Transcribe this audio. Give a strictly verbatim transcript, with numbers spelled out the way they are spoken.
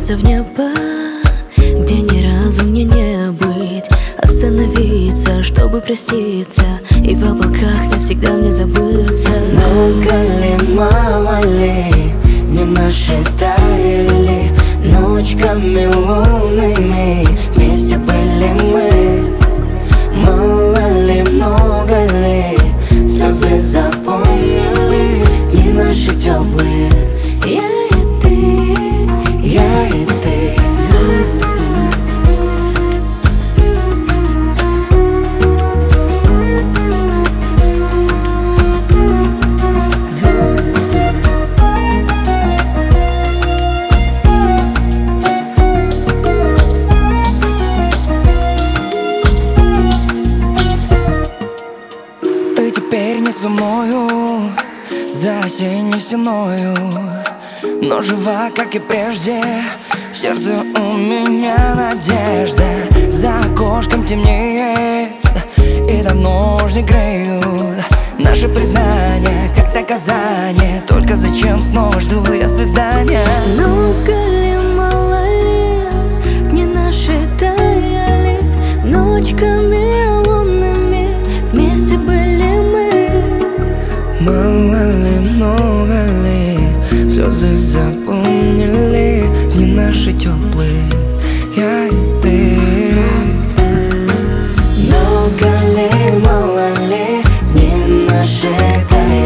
вглядеться в небо, где ни разу мне не быть. Остановиться, чтобы проститься, и в облаках навсегда мне забыться. Много ли, мало ли, не наши таяли ночками лунными, вместе были мы. Мало ли, много ли, слезы запомнили, не наши теплые. Я и ты, я и ты. Ты теперь не со мною, за осенней стеною, но жива, как и прежде, в сердце у меня надежда. За окошком темнеет, и давно уж не греют наши признания, как наказание. Только зачем снова жду я свидания? Много ли, мало ли, не наши таяли ночками лунными, вместе были мы. Мало ли, много ли, слезы запомнили, не наши теплые. Я и ты. Много ли, мало ли, не наши таяли